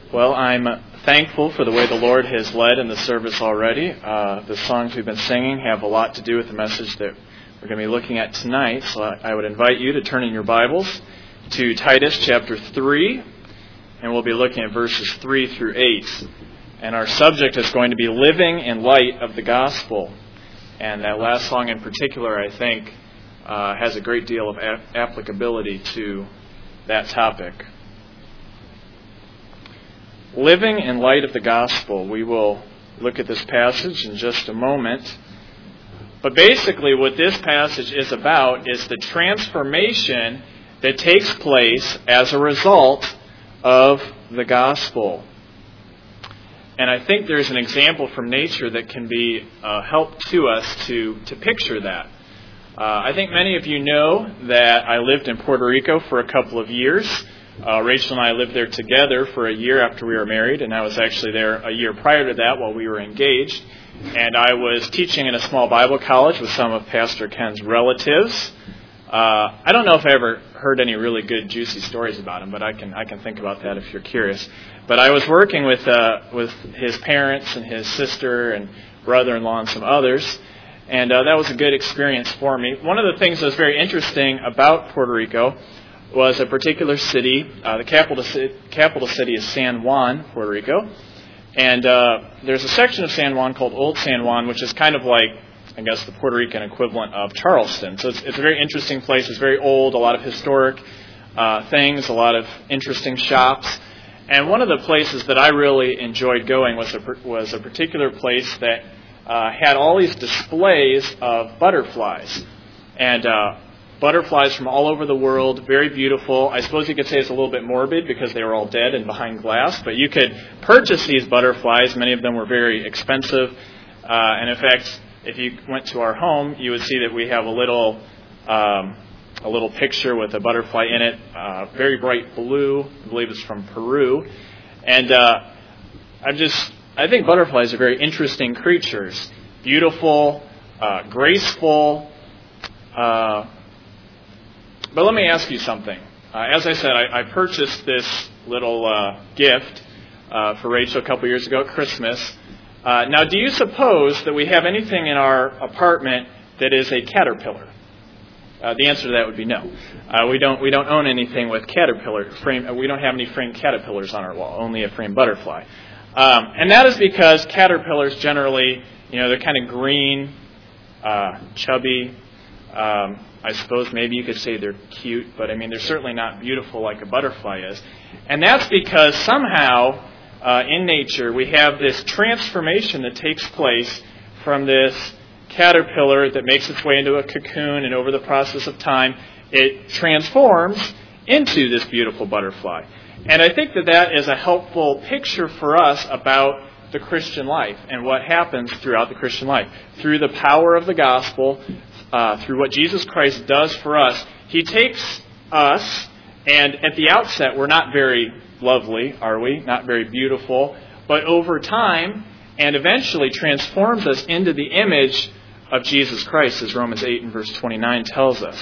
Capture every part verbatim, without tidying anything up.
Well, I'm thankful for the way the Lord has led in the service already. Uh, the songs we've been singing have a lot to do with the message that we're going to be looking at tonight. So I would invite you to turn in your Bibles to Titus chapter three, and we'll be looking at verses three through eight. And our subject is going to be living in light of the gospel. And that last song in particular, I think, uh, has a great deal of a- applicability to that topic. Living in light of the gospel. We will look at this passage in just a moment. But basically what this passage is about is the transformation that takes place as a result of the gospel. And I think there's an example from nature that can be a help to us to, to picture that. Uh, I think many of you know that I lived in Puerto Rico for a couple of years. Uh, Rachel and I lived there together for a year after we were married, and I was actually there a year prior to that while we were engaged. And I was teaching in a small Bible college with some of Pastor Ken's relatives. Uh, I don't know if I ever heard any really good, juicy stories about him, but I can I can think about that if you're curious. But I was working with uh, with his parents and his sister and brother-in-law and some others, and uh, that was a good experience for me. One of the things that was very interesting about Puerto Rico was a particular city. Uh, the capital capital city is San Juan, Puerto Rico. And uh, there's a section of San Juan called Old San Juan, which is kind of like, I guess, the Puerto Rican equivalent of Charleston. So it's, it's a very interesting place. It's very old, a lot of historic uh, things, a lot of interesting shops. And one of the places that I really enjoyed going was a, was a particular place that uh, had all these displays of butterflies. And uh Butterflies from all over the world, very beautiful. I suppose you could say it's a little bit morbid because they were all dead and behind glass, but you could purchase these butterflies. Many of them were very expensive. Uh, and in fact, if you went to our home, you would see that we have a little um, a little picture with a butterfly in it, uh, very bright blue. I believe it's from Peru. And uh, I'm just, I think butterflies are very interesting creatures. Beautiful, uh, graceful, uh But let me ask you something. Uh, as I said, I, I purchased this little uh, gift uh, for Rachel a couple years ago at Christmas. Uh, now, do you suppose that we have anything in our apartment that is a caterpillar? Uh, the answer to that would be no. Uh, we don't. We don't own anything with caterpillar frame. We don't have any framed caterpillars on our wall. Only a framed butterfly. Um, and that is because caterpillars generally, you know, they're kind of green, uh, chubby. Um, I suppose maybe you could say they're cute, but I mean, they're certainly not beautiful like a butterfly is. And that's because somehow uh, in nature we have this transformation that takes place from this caterpillar that makes its way into a cocoon, and over the process of time, it transforms into this beautiful butterfly. And I think that that is a helpful picture for us about the Christian life and what happens throughout the Christian life. Through the power of the gospel, Uh, through what Jesus Christ does for us, He takes us, and at the outset we're not very lovely, are we? Not very beautiful, but over time and eventually transforms us into the image of Jesus Christ, as Romans eight and verse twenty-nine tells us.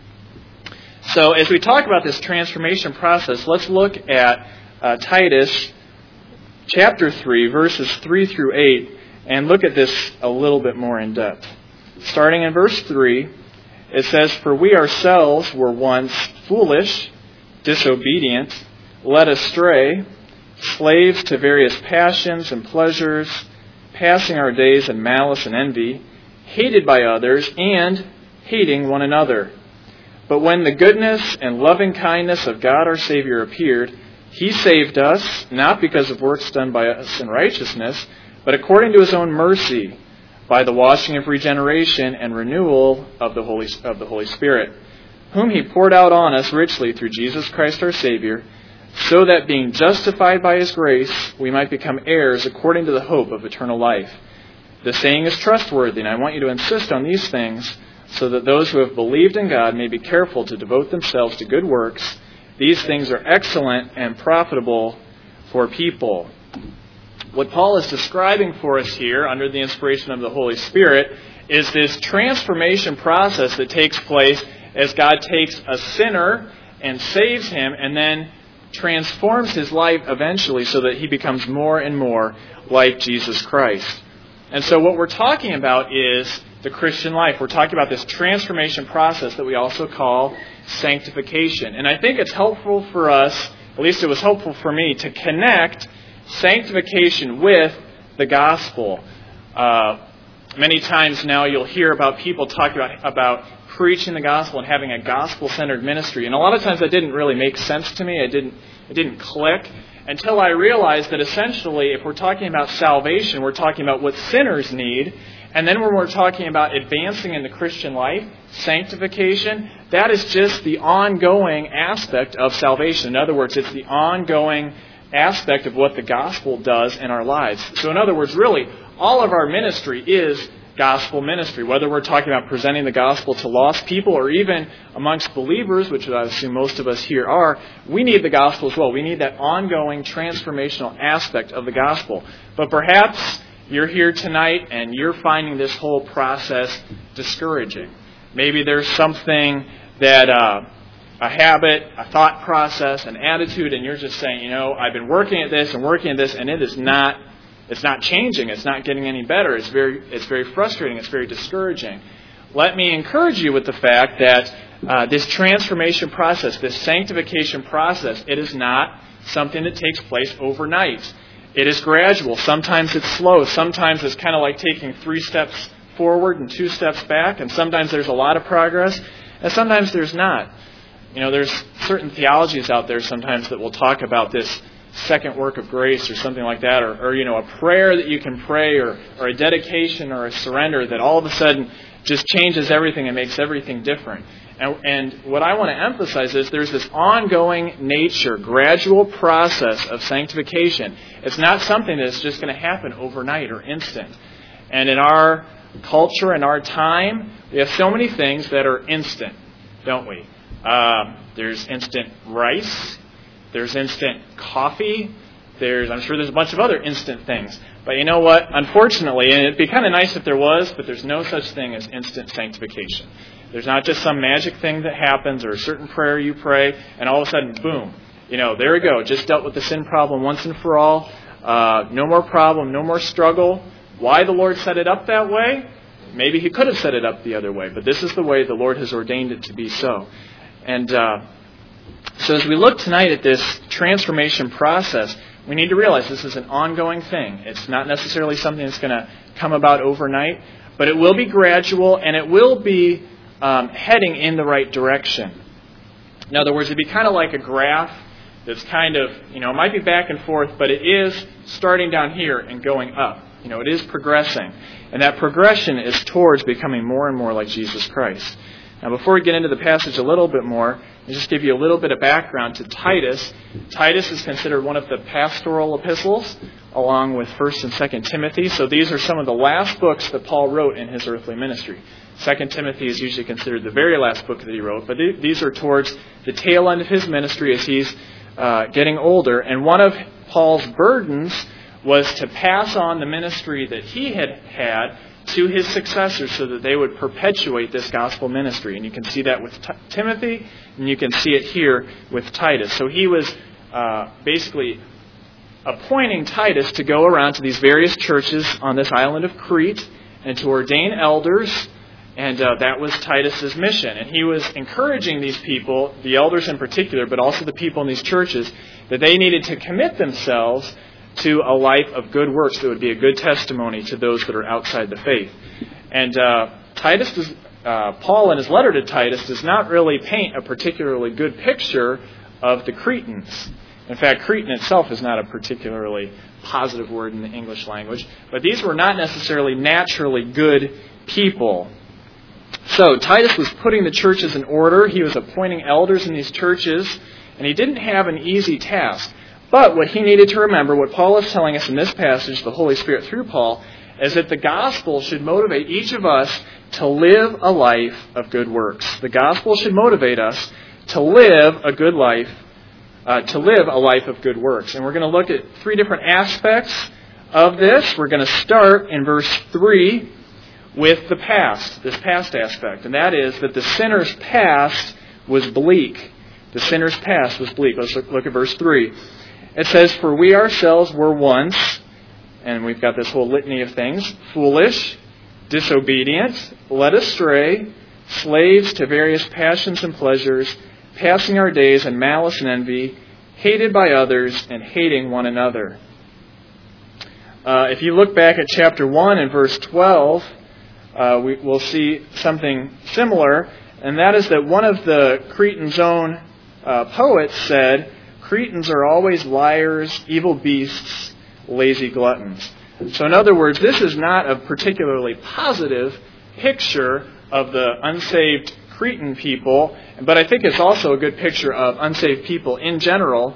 So as we talk about this transformation process, let's look at uh, Titus chapter three, verses three through eight, and look at this a little bit more in depth. Starting in verse three, it says, "For we ourselves were once foolish, disobedient, led astray, slaves to various passions and pleasures, passing our days in malice and envy, hated by others, and hating one another. But when the goodness and loving kindness of God our Savior appeared, He saved us, not because of works done by us in righteousness, but according to His own mercy, by the washing of regeneration and renewal of the Holy of the Holy Spirit, whom He poured out on us richly through Jesus Christ our Savior, so that being justified by His grace, we might become heirs according to the hope of eternal life. The saying is trustworthy, and I want you to insist on these things, so that those who have believed in God may be careful to devote themselves to good works. These things are excellent and profitable for people." What Paul is describing for us here, under the inspiration of the Holy Spirit, is this transformation process that takes place as God takes a sinner and saves him, and then transforms his life eventually so that he becomes more and more like Jesus Christ. And so what we're talking about is the Christian life. We're talking about this transformation process that we also call sanctification. And I think it's helpful for us, at least it was helpful for me, to connect sanctification with the gospel. Uh, many times now you'll hear about people talking about, about preaching the gospel and having a gospel-centered ministry. And a lot of times that didn't really make sense to me. It didn't, it didn't click until I realized that essentially if we're talking about salvation, we're talking about what sinners need. And then when we're talking about advancing in the Christian life, sanctification, that is just the ongoing aspect of salvation. In other words, it's the ongoing aspect of what the gospel does in our lives. So in other words, really, all of our ministry is gospel ministry. Whether we're talking about presenting the gospel to lost people or even amongst believers, which I assume most of us here are, we need the gospel as well. We need that ongoing transformational aspect of the gospel. But perhaps you're here tonight and you're finding this whole process discouraging. Maybe there's something that, uh, a habit, a thought process, an attitude, and you're just saying, you know, I've been working at this and working at this, and it is not, it's not changing. It's not getting any better. It's very, it's very frustrating. It's very discouraging. Let me encourage you with the fact that uh, this transformation process, this sanctification process, it is not something that takes place overnight. It is gradual. Sometimes it's slow. Sometimes it's kind of like taking three steps forward and two steps back. And sometimes there's a lot of progress. And sometimes there's not. You know, there's certain theologies out there sometimes that will talk about this second work of grace or something like that. Or, or you know, a prayer that you can pray or, or a dedication or a surrender that all of a sudden just changes everything and makes everything different. And, and what I want to emphasize is there's this ongoing nature, gradual process of sanctification. It's not something that's just going to happen overnight or instant. And in our culture and our time, we have so many things that are instant, don't we? Uh, there's instant rice. There's instant coffee. There's, I'm sure there's a bunch of other instant things. But you know what? Unfortunately, and it'd be kind of nice if there was, but there's no such thing as instant sanctification. There's not just some magic thing that happens or a certain prayer you pray, and all of a sudden, boom, you know, there we go. Just dealt with the sin problem once and for all. Uh, no more problem, no more struggle. Why the Lord set it up that way? Maybe He could have set it up the other way, but this is the way the Lord has ordained it to be so. And uh, so as we look tonight at this transformation process, we need to realize this is an ongoing thing. It's not necessarily something that's going to come about overnight, but it will be gradual and it will be um, heading in the right direction. In other words, it'd be kind of like a graph that's kind of, you know, it might be back and forth, but it is starting down here and going up. You know, it is progressing. And that progression is towards becoming more and more like Jesus Christ. Now, before we get into the passage a little bit more, I'll just give you a little bit of background to Titus. Titus is considered one of the pastoral epistles, along with First and Second Timothy. So these are some of the last books that Paul wrote in his earthly ministry. Second Timothy is usually considered the very last book that he wrote, but these are towards the tail end of his ministry as he's uh, getting older. And one of Paul's burdens was to pass on the ministry that he had had to his successors so that they would perpetuate this gospel ministry. And you can see that with T- Timothy, and you can see it here with Titus. So he was uh, basically appointing Titus to go around to these various churches on this island of Crete and to ordain elders, and uh, that was Titus's mission. And he was encouraging these people, the elders in particular, but also the people in these churches, that they needed to commit themselves to a life of good works that would be a good testimony to those that are outside the faith. And uh, Titus, does, uh, Paul in his letter to Titus does not really paint a particularly good picture of the Cretans. In fact, Cretan itself is not a particularly positive word in the English language, but these were not necessarily naturally good people. So Titus was putting the churches in order. He was appointing elders in these churches, and he didn't have an easy task. But what he needed to remember, what Paul is telling us in this passage, the Holy Spirit through Paul, is that the gospel should motivate each of us to live a life of good works. The gospel should motivate us to live a good life, uh, to live a life of good works. And we're going to look at three different aspects of this. We're going to start in verse three with the past, this past aspect. And that is that the sinner's past was bleak. The sinner's past was bleak. Let's look, look at verse three. It says, "For we ourselves were once," and we've got this whole litany of things, "foolish, disobedient, led astray, slaves to various passions and pleasures, passing our days in malice and envy, hated by others, and hating one another." Uh, if you look back at chapter one and verse twelve, uh, we, we'll see something similar, and that is that one of the Cretan's own uh, poets said, "Cretans are always liars, evil beasts, lazy gluttons." So in other words, this is not a particularly positive picture of the unsaved Cretan people, but I think it's also a good picture of unsaved people in general.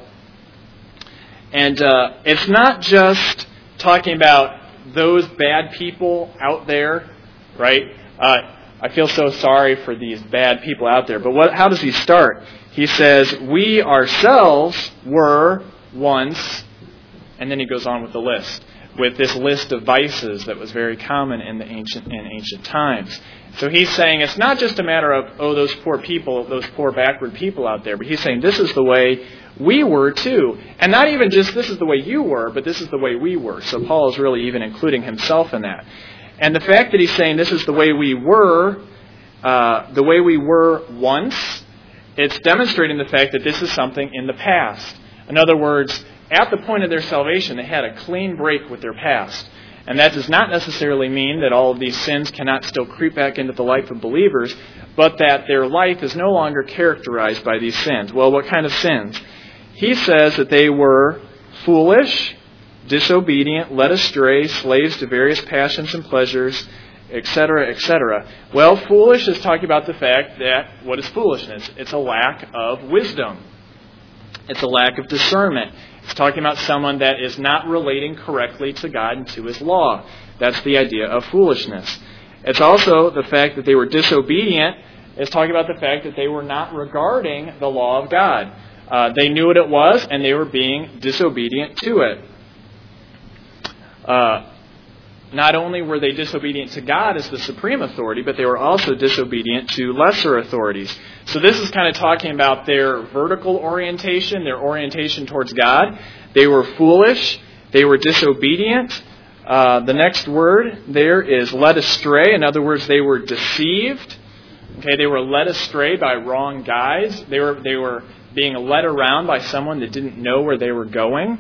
And uh, it's not just talking about those bad people out there, right? Uh, I feel so sorry for these bad people out there. But what, how does he start? He says, "We ourselves were once," and then he goes on with the list, with this list of vices that was very common in the ancient in ancient times. So he's saying it's not just a matter of, oh, those poor people, those poor backward people out there, but he's saying this is the way we were too. And not even just this is the way you were, but this is the way we were. So Paul is really even including himself in that. And the fact that he's saying this is the way we were, uh, the way we were once, it's demonstrating the fact that this is something in the past. In other words, at the point of their salvation, they had a clean break with their past. And that does not necessarily mean that all of these sins cannot still creep back into the life of believers, but that their life is no longer characterized by these sins. Well, what kind of sins? He says that they were foolish, disobedient, led astray, slaves to various passions and pleasures, et cetera, et cetera. Well, foolish is talking about the fact that, what is foolishness? It's a lack of wisdom. It's a lack of discernment. It's talking about someone that is not relating correctly to God and to His law. That's the idea of foolishness. It's also the fact that they were disobedient. It's talking about the fact that they were not regarding the law of God. Uh, they knew what it was, and they were being disobedient to it. Uh, not only were they disobedient to God as the supreme authority, but they were also disobedient to lesser authorities. So this is kind of talking about their vertical orientation, their orientation towards God. They were foolish. They were disobedient. Uh, the next word there is led astray. In other words, they were deceived. Okay, they were led astray by wrong guides. They were they were being led around by someone that didn't know where they were going.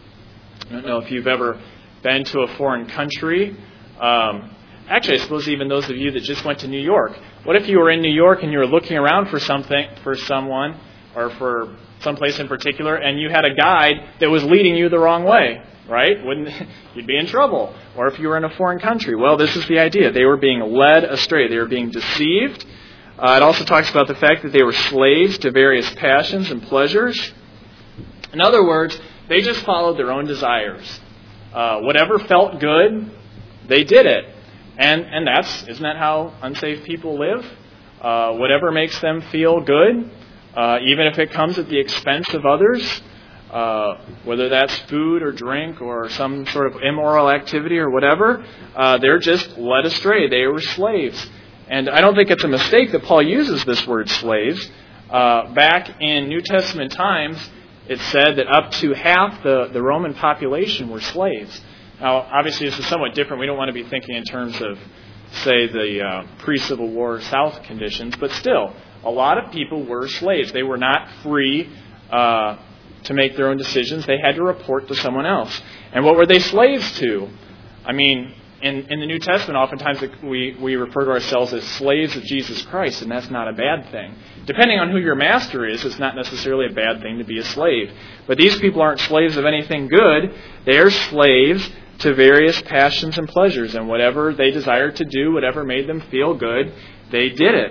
I don't know if you've ever been to a foreign country. Um, actually, I suppose even those of you that just went to New York. What if you were in New York and you were looking around for something, for someone, or for someplace in particular, and you had a guide that was leading you the wrong way, right? Wouldn't you'd be in trouble? Or if you were in a foreign country. Well, this is the idea. They were being led astray. They were being deceived. Uh, it also talks about the fact that they were slaves to various passions and pleasures. In other words, they just followed their own desires. Uh, whatever felt good, they did it. And and that's, isn't that how unsaved people live? Uh, whatever makes them feel good, uh, even if it comes at the expense of others, uh, whether that's food or drink or some sort of immoral activity or whatever, uh, they're just led astray. They were slaves. And I don't think it's a mistake that Paul uses this word slaves. Uh, back in New Testament times, it said that up to half the, the Roman population were slaves. Now, obviously, this is somewhat different. We don't want to be thinking in terms of, say, the uh, pre-Civil War South conditions, but still, a lot of people were slaves. They were not free uh, to make their own decisions. They had to report to someone else. And what were they slaves to? I mean, in, in the New Testament, oftentimes we, we refer to ourselves as slaves of Jesus Christ, and that's not a bad thing. Depending on who your master is, it's not necessarily a bad thing to be a slave. But these people aren't slaves of anything good. They are slaves to various passions and pleasures, and whatever they desired to do, whatever made them feel good, they did it.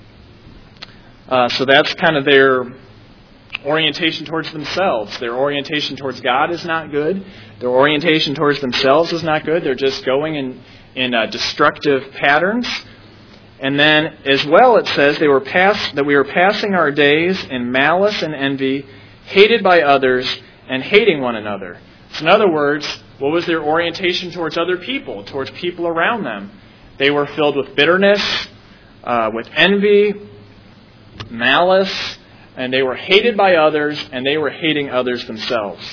Uh, so that's kind of their orientation towards themselves. Their orientation towards God is not good. Their orientation towards themselves is not good. They're just going in, in uh, destructive patterns. And then, as well, it says they were pass- that we were passing our days in malice and envy, hated by others, and hating one another. So in other words, what was their orientation towards other people, towards people around them? They were filled with bitterness, uh, with envy, malice, and they were hated by others, and they were hating others themselves.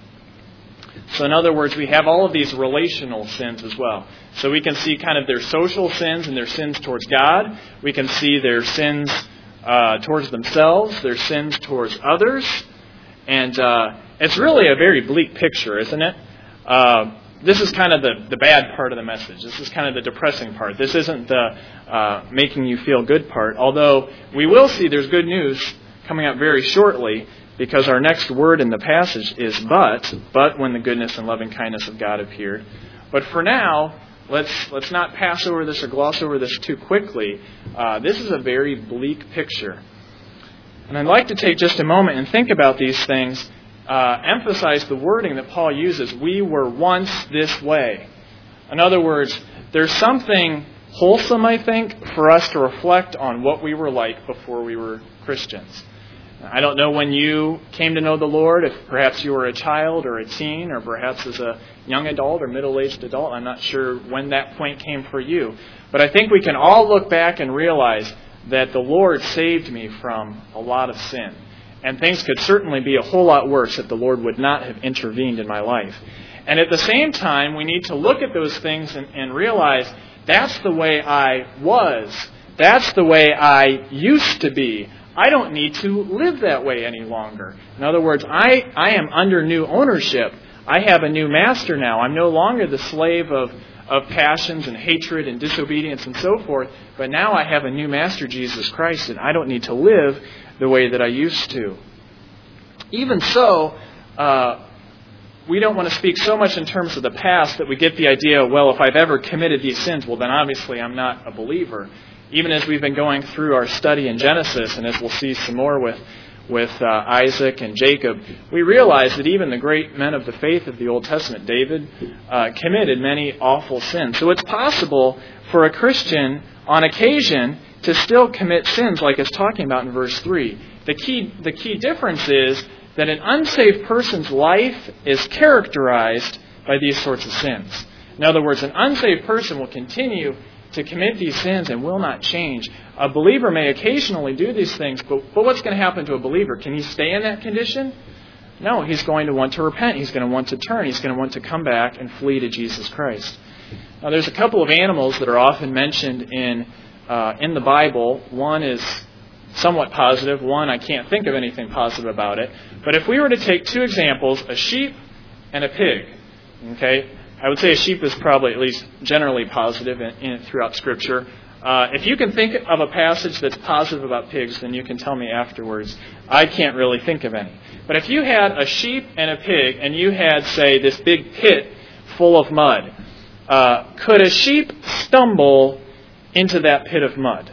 So in other words, we have all of these relational sins as well. So we can see kind of their social sins and their sins towards God. We can see their sins uh, towards themselves, their sins towards others. And uh, it's really a very bleak picture, isn't it? Uh, this is kind of the, the bad part of the message. This is kind of the depressing part. This isn't the uh, making you feel good part. Although we will see there's good news coming up very shortly, because our next word in the passage is but, but when the goodness and loving kindness of God appeared. But for now, let's let's not pass over this or gloss over this too quickly. Uh, this is a very bleak picture. And I'd like to take just a moment and think about these things, uh, emphasize the wording that Paul uses, we were once this way. In other words, there's something wholesome, I think, for us to reflect on what we were like before we were Christians. I don't know when you came to know the Lord, if perhaps you were a child or a teen, or perhaps as a young adult or middle-aged adult. I'm not sure when that point came for you. But I think we can all look back and realize that the Lord saved me from a lot of sin. And things could certainly be a whole lot worse if the Lord would not have intervened in my life. And at the same time, we need to look at those things and, and realize that's the way I was. That's the way I used to be. I don't need to live that way any longer. In other words, I, I am under new ownership. I have a new master now. I'm no longer the slave of, of passions and hatred and disobedience and so forth. But now I have a new master, Jesus Christ, and I don't need to live the way that I used to. Even so, uh, we don't want to speak so much in terms of the past that we get the idea, well, if I've ever committed these sins, well, then obviously I'm not a believer. Even as we've been going through our study in Genesis, and as we'll see some more with with uh, Isaac and Jacob, we realize that even the great men of the faith of the Old Testament, David, uh, committed many awful sins. So it's possible for a Christian, on occasion, to still commit sins like it's talking about in verse three. The key, the key difference is that an unsaved person's life is characterized by these sorts of sins. In other words, an unsaved person will continue to commit these sins and will not change. A believer may occasionally do these things, but, but what's going to happen to a believer? Can he stay in that condition? No, he's going to want to repent. He's going to want to turn. He's going to want to come back and flee to Jesus Christ. Now, there's a couple of animals that are often mentioned in uh, in the Bible. One is somewhat positive. One, I can't think of anything positive about it. But if we were to take two examples, a sheep and a pig, okay, I would say a sheep is probably at least generally positive in, in throughout Scripture. Uh, if you can think of a passage that's positive about pigs, then you can tell me afterwards. I can't really think of any. But if you had a sheep and a pig, and you had, say, this big pit full of mud, uh, could a sheep stumble into that pit of mud?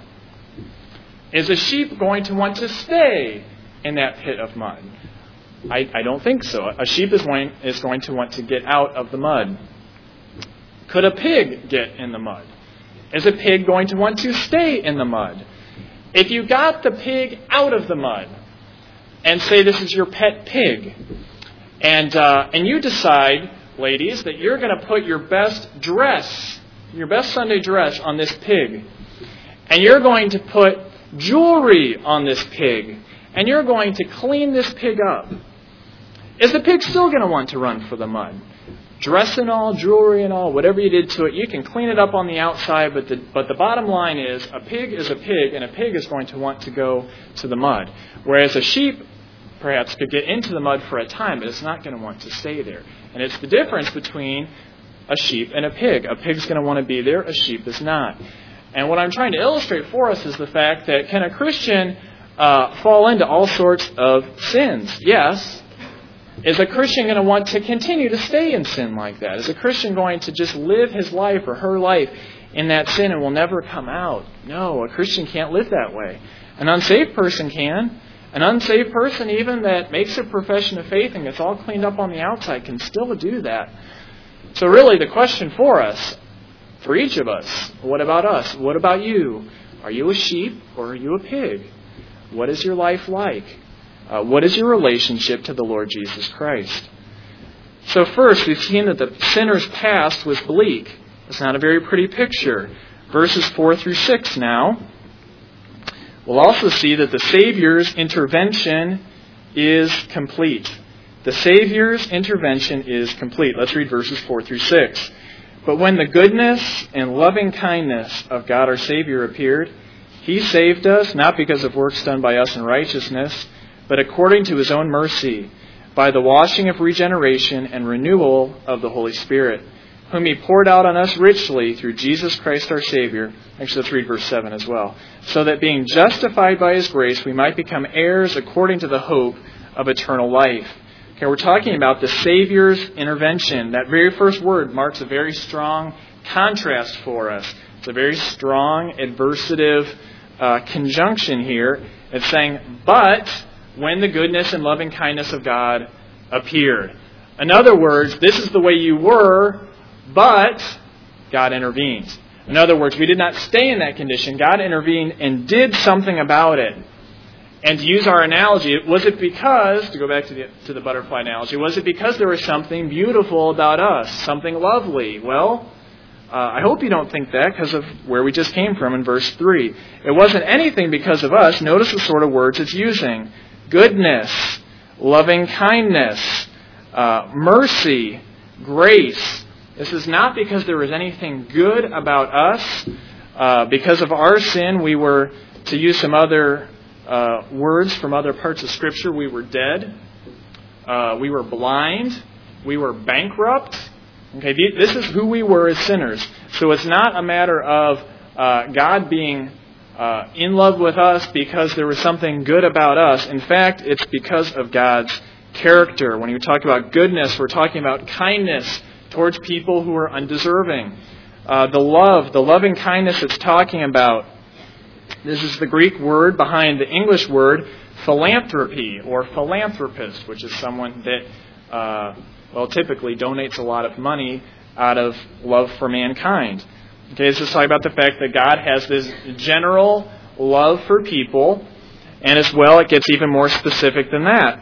Is a sheep going to want to stay in that pit of mud? I, I don't think so. A sheep is going, is going to want to get out of the mud. Could a pig get in the mud? Is a pig going to want to stay in the mud? If you got the pig out of the mud and say this is your pet pig, and uh, and you decide, ladies, that you're going to put your best dress, your best Sunday dress on this pig, and you're going to put jewelry on this pig, and you're going to clean this pig up, is the pig still going to want to run for the mud? Dress and all, jewelry and all, whatever you did to it, you can clean it up on the outside, but the, but the bottom line is a pig is a pig, and a pig is going to want to go to the mud. Whereas a sheep perhaps could get into the mud for a time, but it's not going to want to stay there. And it's the difference between a sheep and a pig. A pig's going to want to be there, a sheep is not. And what I'm trying to illustrate for us is the fact that can a Christian uh, fall into all sorts of sins? Yes. Is a Christian going to want to continue to stay in sin like that? Is a Christian going to just live his life or her life in that sin and will never come out? No, a Christian can't live that way. An unsaved person can. An unsaved person even that makes a profession of faith and gets all cleaned up on the outside can still do that. So really the question for us, for each of us, what about us? What about you? Are you a sheep or are you a pig? What is your life like? Uh, what is your relationship to the Lord Jesus Christ? So first, we've seen that the sinner's past was bleak. It's not a very pretty picture. Verses four through six now. we'll also see that the Savior's intervention is complete. The Savior's intervention is complete. Let's read verses four through six. But when the goodness and loving kindness of God our Savior appeared, He saved us, not because of works done by us in righteousness, but according to His own mercy, by the washing of regeneration and renewal of the Holy Spirit, whom He poured out on us richly through Jesus Christ our Savior. Actually, let's read verse seven as well. So that being justified by His grace, we might become heirs according to the hope of eternal life. Okay, we're talking about the Savior's intervention. That very first word marks a very strong contrast for us. It's a very strong adversative uh, conjunction here. It's saying, but when the goodness and loving kindness of God appeared. In other words, this is the way you were, but God intervened. In other words, we did not stay in that condition. God intervened and did something about it. And to use our analogy, was it because, to go back to the, to the butterfly analogy, was it because there was something beautiful about us, something lovely? Well, uh, I hope you don't think that because of where we just came from in verse three. It wasn't anything because of us. Notice the sort of words it's using. Goodness, loving kindness, uh, mercy, grace. This is not because there was anything good about us. Uh, because of our sin, we were, to use some other uh, words from other parts of Scripture, we were dead. Uh, we were blind. We were bankrupt. Okay, this is who we were as sinners. So it's not a matter of uh, God being uh, in love with us because there was something good about us. In fact, it's because of God's character. When you talk about goodness, we're talking about kindness towards people who are undeserving. Uh, the love, the loving kindness it's talking about. This is the Greek word behind the English word philanthropy or philanthropist, which is someone that, uh, well, typically donates a lot of money out of love for mankind. Okay, this is talking about the fact that God has this general love for people, and as well it gets even more specific than that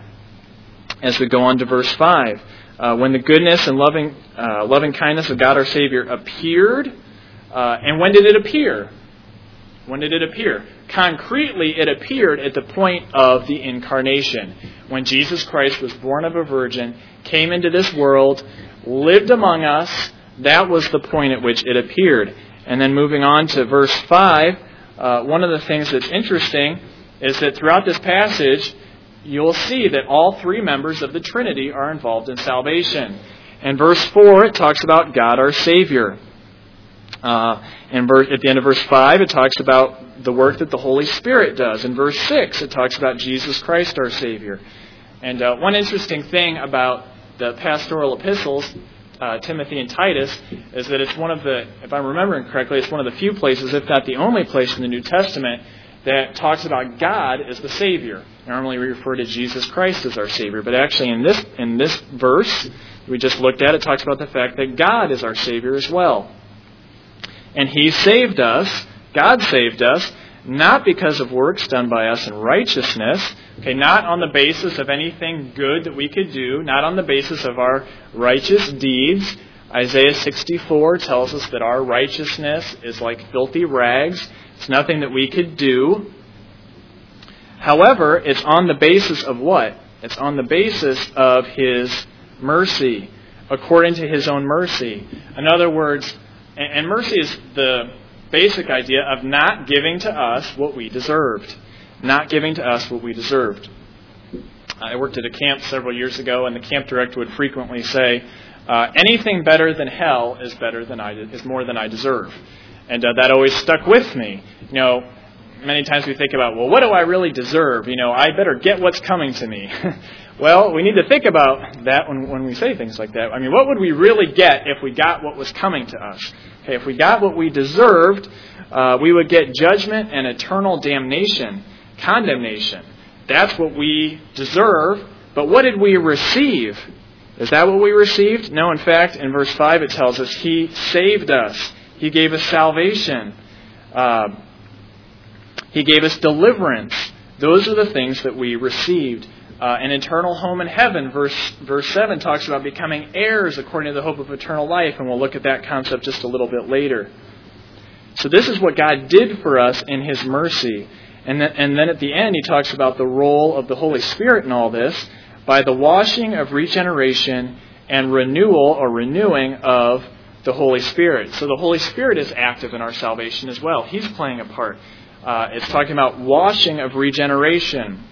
as we go on to verse five. Uh, when the goodness and loving uh, loving kindness of God our Savior appeared, uh, and when did it appear? When did it appear? Concretely, it appeared at the point of the incarnation, when Jesus Christ was born of a virgin, came into this world, lived among us. That was the point at which it appeared. And then moving on to verse five, uh, one of the things that's interesting is that throughout this passage, you'll see that all three members of the Trinity are involved in salvation. In verse four, it talks about God our Savior. Uh, and verse, at the end of verse five, it talks about the work that the Holy Spirit does. In verse six, it talks about Jesus Christ our Savior. And uh, one interesting thing about the pastoral epistles, uh, Timothy and Titus, is that it's one of the, if I'm remembering correctly, it's one of the few places, if not the only place in the New Testament, that talks about God as the Savior. Normally we refer to Jesus Christ as our Savior, but actually in this in this verse we just looked at, it talks about the fact that God is our Savior as well. And He saved us, God saved us, not because of works done by us in righteousness, okay, not on the basis of anything good that we could do, not on the basis of our righteous deeds. Isaiah sixty-four tells us that our righteousness is like filthy rags. It's nothing that we could do. However, it's on the basis of what? It's on the basis of His mercy, according to His own mercy. In other words, and mercy is the basic idea of not giving to us what we deserved. Not giving to us what we deserved. I worked at a camp several years ago, and the camp director would frequently say, uh, anything better than hell is better than I is more than I deserve. And uh, that always stuck with me. You know, many times we think about, well, what do I really deserve? You know, I better get what's coming to me. Well, we need to think about that when, when we say things like that. I mean, what would we really get if we got what was coming to us? Okay, if we got what we deserved, uh, we would get judgment and eternal damnation, condemnation. That's what we deserve. But what did we receive? Is that what we received? No, in fact, in verse five it tells us He saved us. He gave us salvation. Uh, he gave us deliverance. Those are the things that we received. Uh, an eternal home in heaven, verse verse seven talks about becoming heirs according to the hope of eternal life, and we'll look at that concept just a little bit later. So this is what God did for us in His mercy. And then, and then at the end, he talks about the role of the Holy Spirit in all this by the washing of regeneration and renewal or renewing of the Holy Spirit. So the Holy Spirit is active in our salvation as well. He's playing a part. Uh, it's talking about washing of regeneration.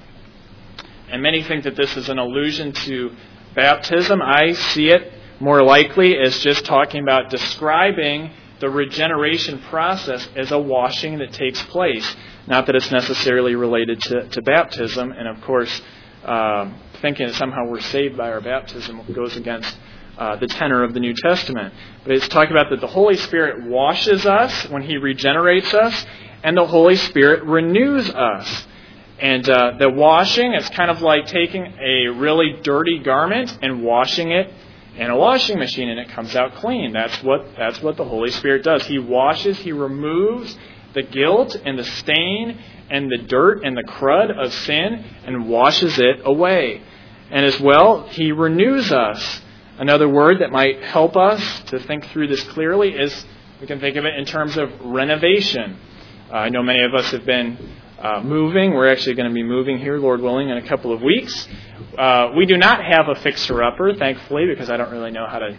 And many think that this is an allusion to baptism. I see it more likely as just talking about describing the regeneration process as a washing that takes place. Not that it's necessarily related to, to baptism. And of course, uh, thinking that somehow we're saved by our baptism goes against uh, the tenor of the New Testament. But it's talking about that the Holy Spirit washes us when He regenerates us, and the Holy Spirit renews us. And uh, the washing is kind of like taking a really dirty garment and washing it in a washing machine, and it comes out clean. That's what that's what the Holy Spirit does. He washes, He removes the guilt and the stain and the dirt and the crud of sin and washes it away. And as well, He renews us. Another word that might help us to think through this clearly is, we can think of it in terms of renovation. Uh, I know many of us have been uh, moving. We're actually going to be moving here, Lord willing, in a couple of weeks. Uh, we do not have a fixer-upper, thankfully, because I don't really know how to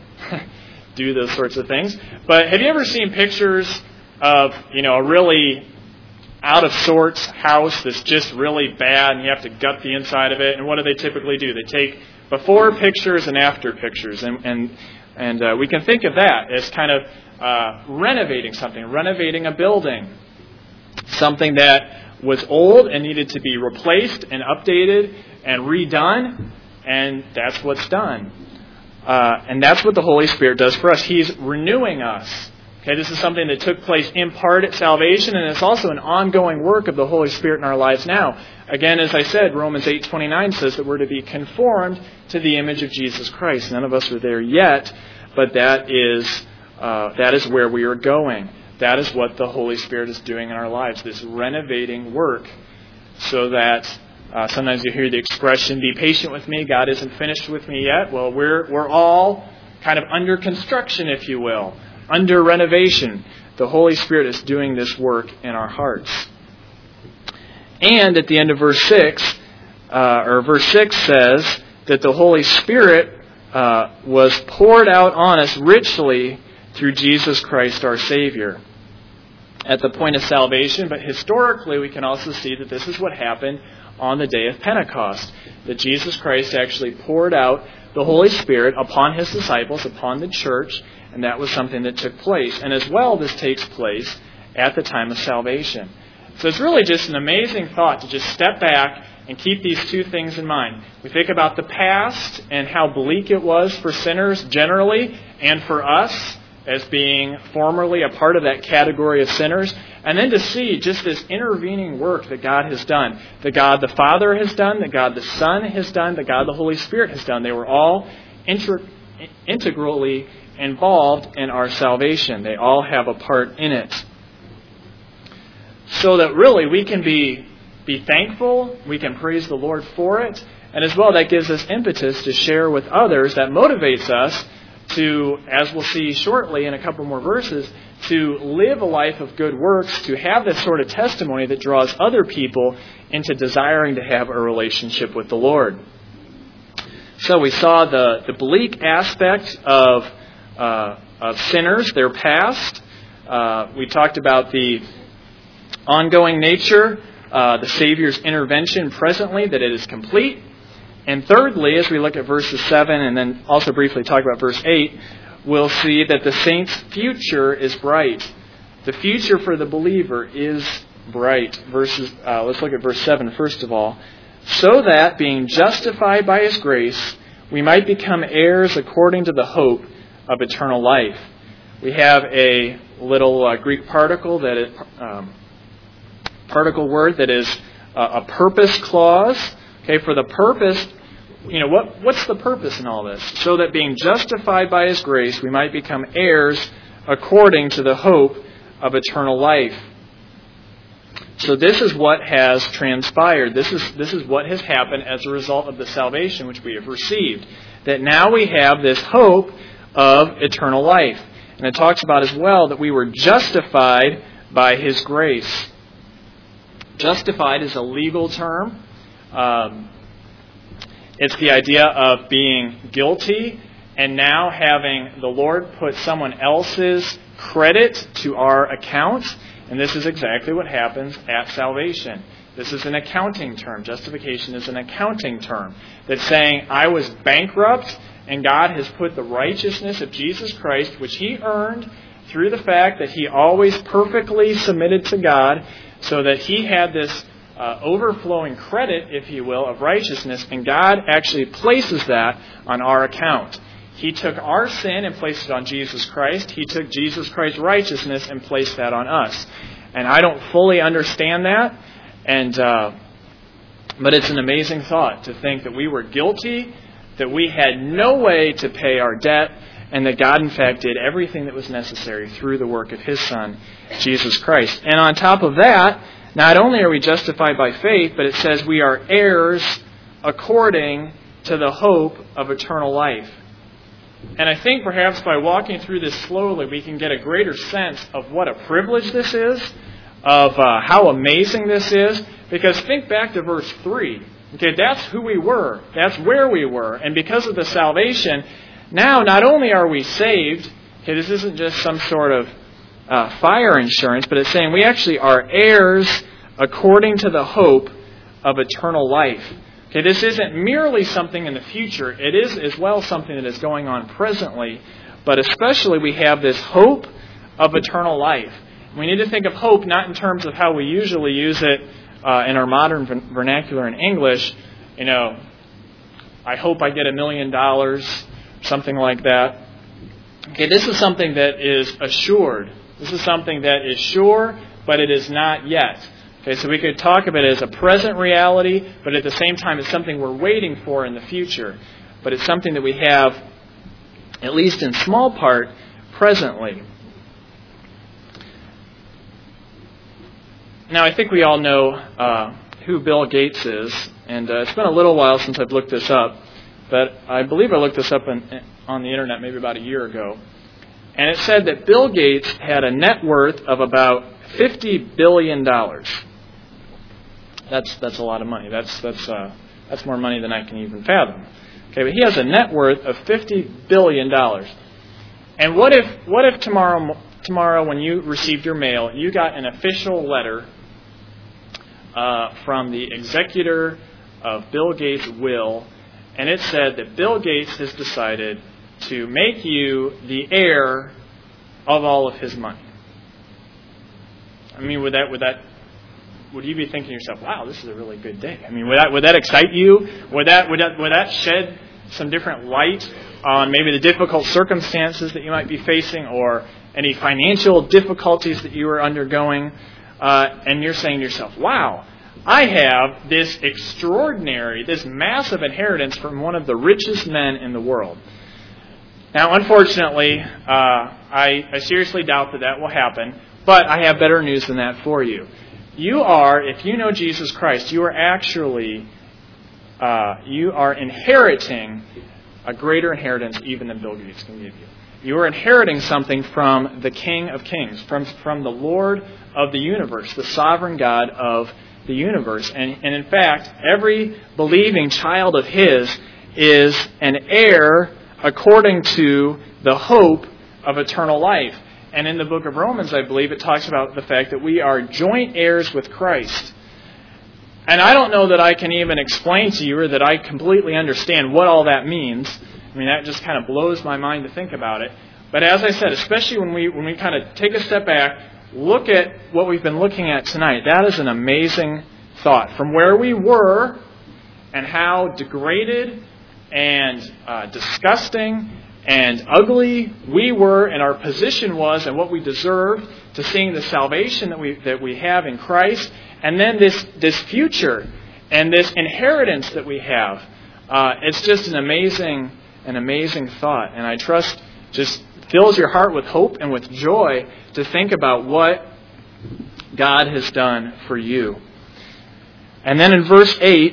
do those sorts of things. But have you ever seen pictures of, you know, a really out-of-sorts house that's just really bad, and you have to gut the inside of it? And what do they typically do? They take before pictures and after pictures. And and, and uh, we can think of that as kind of uh, renovating something, renovating a building. Something that was old and needed to be replaced and updated and redone, and that's what's done. Uh, and that's what the Holy Spirit does for us. He's renewing us. Okay, this is something that took place in part at salvation, and it's also an ongoing work of the Holy Spirit in our lives now. Again, as I said, Romans eight twenty-nine says that we're to be conformed to the image of Jesus Christ. None of us are there yet, but that is uh, that is where we are going. That is what the Holy Spirit is doing in our lives, this renovating work, so that uh, sometimes you hear the expression, be patient with me, God isn't finished with me yet. Well, we're we're all kind of under construction, if you will, under renovation. The Holy Spirit is doing this work in our hearts. And at the end of verse six, uh, or verse six says that the Holy Spirit uh, was poured out on us richly through Jesus Christ our Savior at the point of salvation. But historically, we can also see that this is what happened on the day of Pentecost, that Jesus Christ actually poured out the Holy Spirit upon His disciples, upon the church, and that was something that took place. And as well, this takes place at the time of salvation. So it's really just an amazing thought to just step back and keep these two things in mind. We think about the past and how bleak it was for sinners generally, and for us as being formerly a part of that category of sinners. And then to see just this intervening work that God has done. That God the Father has done, that God the Son has done, that God the Holy Spirit has done. They were all inter- integrally involved in our salvation. They all have a part in it. So that really we can be, be thankful, we can praise the Lord for it, and as well that gives us impetus to share with others, that motivates us to, as we'll see shortly in a couple more verses, to live a life of good works, to have this sort of testimony that draws other people into desiring to have a relationship with the Lord. So we saw the, the bleak aspect of, uh, of sinners, their past. Uh, we talked about the ongoing nature, uh, the Savior's intervention presently, that it is complete. And thirdly, as we look at verses seven and then also briefly talk about verse eight, we'll see that the saint's future is bright. The future for the believer is bright. Verses. Uh, let's look at verse seven first of all. So that, being justified by His grace, we might become heirs according to the hope of eternal life. We have a little uh, Greek particle that is, um, particle word that is uh, a purpose clause. Okay, for the purpose, you know, what what's the purpose in all this? So that being justified by His grace, we might become heirs according to the hope of eternal life. So this is what has transpired. This is this is what has happened as a result of the salvation which we have received. That now we have this hope of eternal life. And it talks about as well that we were justified by His grace. Justified is a legal term. Um, it's the idea of being guilty and now having the Lord put someone else's credit to our account. And this is exactly what happens at salvation. This is an accounting term. Justification is an accounting term that's saying, I was bankrupt, and God has put the righteousness of Jesus Christ, which He earned through the fact that He always perfectly submitted to God, so that He had this uh, overflowing credit, if you will, of righteousness, and God actually places that on our account. He took our sin and placed it on Jesus Christ. He took Jesus Christ's righteousness and placed that on us. And I don't fully understand that, and uh, but it's an amazing thought to think that we were guilty, that we had no way to pay our debt, and that God, in fact, did everything that was necessary through the work of His Son, Jesus Christ. And on top of that, not only are we justified by faith, but it says we are heirs according to the hope of eternal life. And I think perhaps by walking through this slowly, we can get a greater sense of what a privilege this is, of uh, how amazing this is. Because think back to verse three. Okay, that's who we were. That's where we were. And because of the salvation, now not only are we saved, okay, this isn't just some sort of uh, fire insurance, but it's saying we actually are heirs according to the hope of eternal life. Okay, this isn't merely something in the future. It is as well something that is going on presently. But especially we have this hope of eternal life. We need to think of hope not in terms of how we usually use it uh, in our modern vernacular in English. You know, I hope I get a million dollars, something like that. Okay, this is something that is assured. This is something that is sure, but it is not yet. Okay, so we could talk of it as a present reality, but at the same time it's something we're waiting for in the future. But it's something that we have, at least in small part, presently. Now, I think we all know uh, who Bill Gates is, and uh, it's been a little while since I've looked this up, but I believe I looked this up in, on the internet maybe about a year ago. And it said that Bill Gates had a net worth of about fifty billion dollars. That's that's a lot of money. That's that's uh, that's more money than I can even fathom. Okay, but he has a net worth of fifty billion dollars. And what if what if tomorrow tomorrow when you received your mail, you got an official letter uh, from the executor of Bill Gates' will, and it said that Bill Gates has decided to make you the heir of all of his money? I mean, would that would that would you be thinking to yourself, "Wow, this is a really good day"? I mean, would that would that excite you? Would that would that would that shed some different light on maybe the difficult circumstances that you might be facing, or any financial difficulties that you are undergoing? Uh, and you're saying to yourself, "Wow, I have this extraordinary, this massive inheritance from one of the richest men in the world." Now, unfortunately, uh, I, I seriously doubt that that will happen. But I have better news than that for you. You are, if you know Jesus Christ, you are actually, uh, you are inheriting a greater inheritance even than Bill Gates can give you. You are inheriting something from the King of Kings, from, from the Lord of the universe, the sovereign God of the universe. And, and in fact, every believing child of His is an heir according to the hope of eternal life. And in the book of Romans, I believe, it talks about the fact that we are joint heirs with Christ. And I don't know that I can even explain to you or that I completely understand what all that means. I mean, that just kind of blows my mind to think about it. But as I said, especially when we when we kind of take a step back, look at what we've been looking at tonight, that is an amazing thought. From where we were and how degraded and uh, disgusting and ugly we were and our position was and what we deserved, to seeing the salvation that we that we have in Christ, and then this this future and this inheritance that we have. Uh, it's just an amazing an amazing thought, and I trust just fills your heart with hope and with joy to think about what God has done for you. And then in verse eight,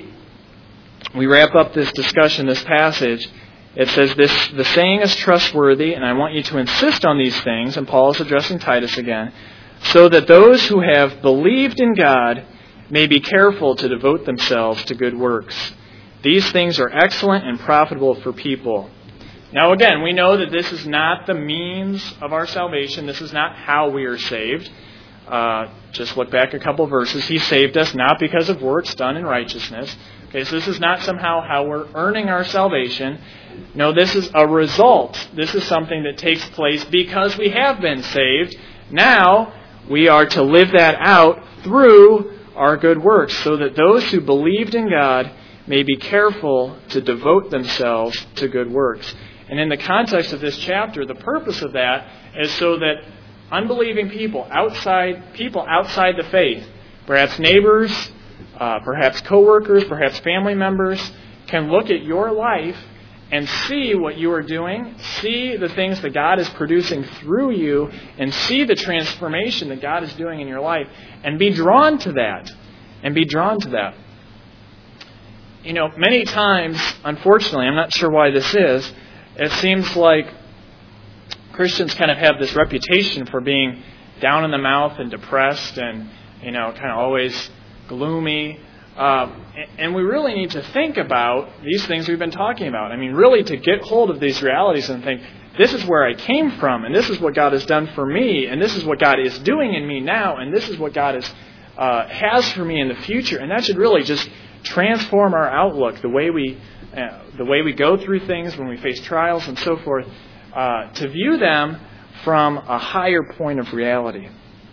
we wrap up this discussion, this passage. It says, this, the saying is trustworthy, and I want you to insist on these things, and Paul is addressing Titus again, so that those who have believed in God may be careful to devote themselves to good works. These things are excellent and profitable for people. Now again, we know that this is not the means of our salvation. This is not how we are saved. Uh, just look back a couple verses. He saved us not because of works done in righteousness. Okay, so this is not somehow how we're earning our salvation. No, this is a result. This is something that takes place because we have been saved. Now, we are to live that out through our good works, so that those who believed in God may be careful to devote themselves to good works. And in the context of this chapter, the purpose of that is so that unbelieving people, outside people outside the faith, perhaps neighbors, uh, perhaps coworkers, perhaps family members, can look at your life and see what you are doing, see the things that God is producing through you, and see the transformation that God is doing in your life, and be drawn to that. And be drawn to that. You know, many times, unfortunately, I'm not sure why this is, it seems like Christians kind of have this reputation for being down in the mouth and depressed and, you know, kind of always gloomy. Uh, and we really need to think about these things we've been talking about. I mean, really to get hold of these realities and think, this is where I came from, and this is what God has done for me, and this is what God is doing in me now, and this is what God is, uh, has for me in the future. And that should really just transform our outlook, the way we uh, the way we go through things when we face trials and so forth, uh, to view them from a higher point of reality.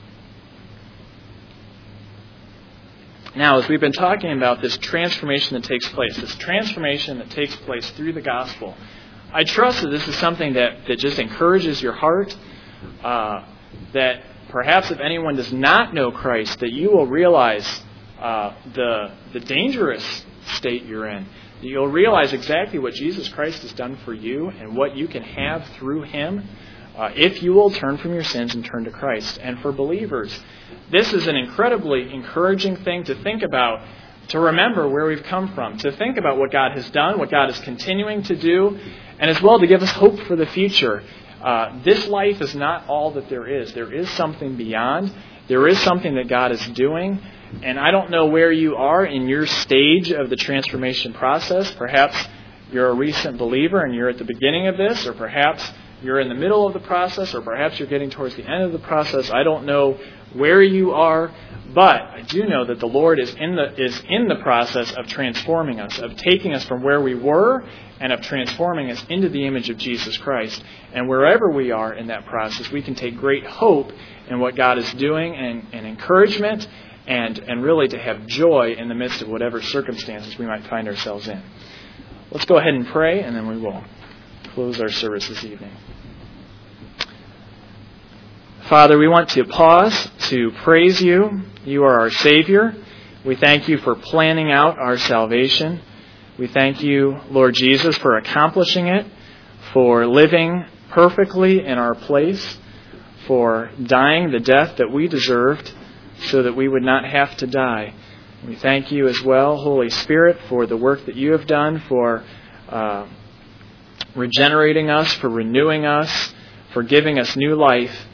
Now, as we've been talking about this transformation that takes place, this transformation that takes place through the gospel, I trust that this is something that, that just encourages your heart, uh, that perhaps if anyone does not know Christ, that you will realize uh, the, the dangerous state you're in. You'll realize exactly what Jesus Christ has done for you and what you can have through Him uh, if you will turn from your sins and turn to Christ. And for believers, this is an incredibly encouraging thing to think about, to remember where we've come from, to think about what God has done, what God is continuing to do, and as well to give us hope for the future. Uh, this life is not all that there is. There is something beyond. There is something that God is doing. And I don't know where you are in your stage of the transformation process. Perhaps you're a recent believer and you're at the beginning of this, or perhaps you're in the middle of the process, or perhaps you're getting towards the end of the process. I don't know where you are, but I do know that the Lord is in the is in the process of transforming us, of taking us from where we were and of transforming us into the image of Jesus Christ. And wherever we are in that process, we can take great hope in what God is doing, and, and encouragement, and, and really to have joy in the midst of whatever circumstances we might find ourselves in. Let's go ahead and pray, and then we will close our service this evening. Father, we want to pause to praise You. You are our Savior. We thank You for planning out our salvation. We thank You, Lord Jesus, for accomplishing it, for living perfectly in our place, for dying the death that we deserved so that we would not have to die. We thank You as well, Holy Spirit, for the work that You have done, for uh, regenerating us, for renewing us, for giving us new life.